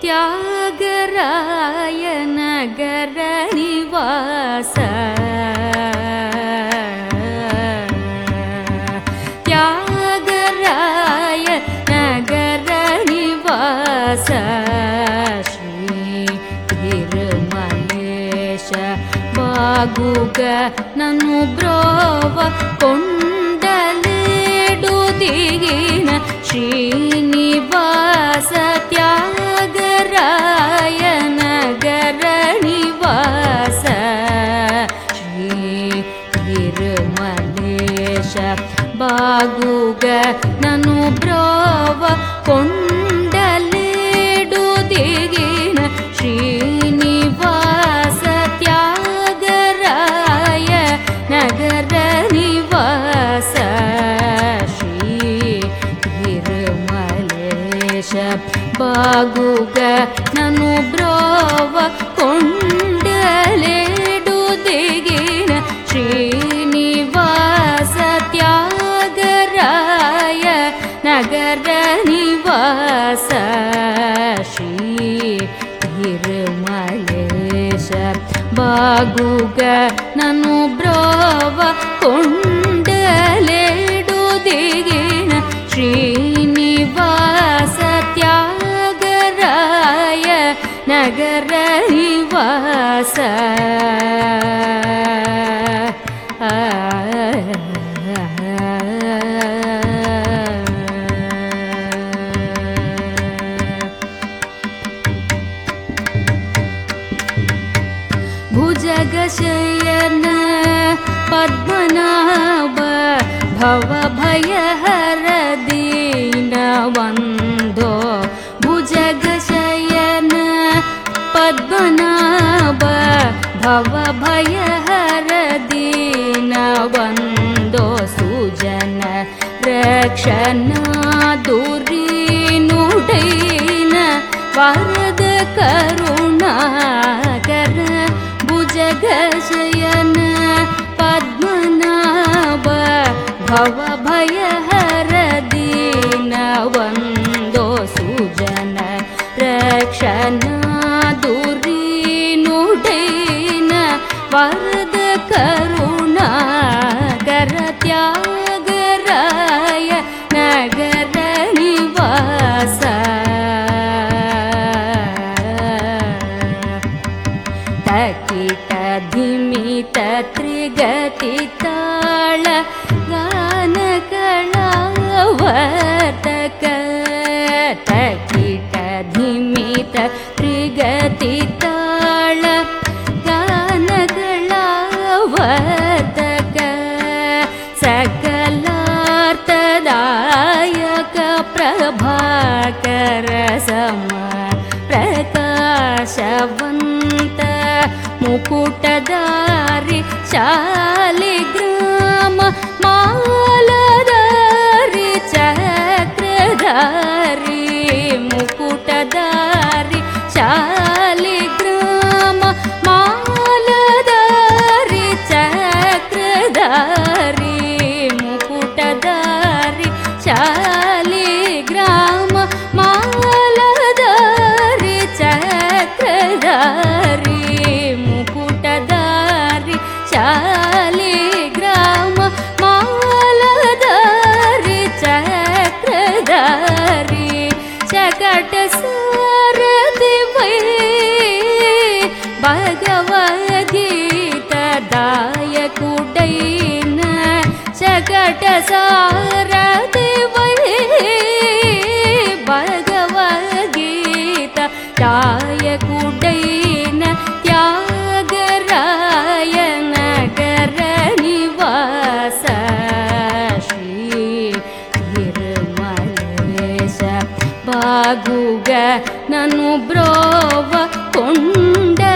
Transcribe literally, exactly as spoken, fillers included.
त्यागराय नगर निवास त्यागराय नगर निवास श्री तिरुमलेश बागुग ननु ब्रोव कोंडलेडुदिगिन श्रीनिवास त्यागराय नगर निवास श्री तिरुमलेश बागुग ननु ब्रोव कोंडलेडुदिगिन श्रीनिवास त्यागराय नगर निवास श्री तिरुमलेश बागुग ननु ब्रोव कोंडलेडुदिगिन श्रीनिवास त्यागराय नगर निवास श्री तिरुमलेश बागुग ननु ब्रोव कोंडलेडुदिगिन श्रीनिवास त्यागराय नगर निवास भुजगशयन पद्मनाभ भवभयहर दीनबन्धो भुजगशयन पद्मनाभ भवभयहर दीनबन्धो सुजन रक्षणा दुरीनुडैन वरद करुणाकर भुजगशयन पद्मनाभ भवभयहर दीनबन्धो सुजन रक्षणा दुरीनुडैन वरद करुणाकर त्यागराय नगर निवास तकिट धिमित त्रिगति ताळ गानकलावर्तक तकिट धिमित त्रिगति ताळ गानकलावर्तक सकलार्थदायक प्रभाकर सम प्रकाशवन्त मुकुटधारी शालिग्राम मालधारी चक्रधारी मुकुटधारी शालिग्राम मालधारी चक्रधारी मुकुटधारी शालिग्राम मालधारी चक्रधारी मुकुटधारी शालिग्राम मालधारी चक्रधारी शकट सारथि वै भगवद्गीता दायकुडैन शकट सारथि वै भगवद्गीता दायकुडैन त्यागराय नगर निवास श्री तिरुमलेश बागुग ननु ब्रोव कोंड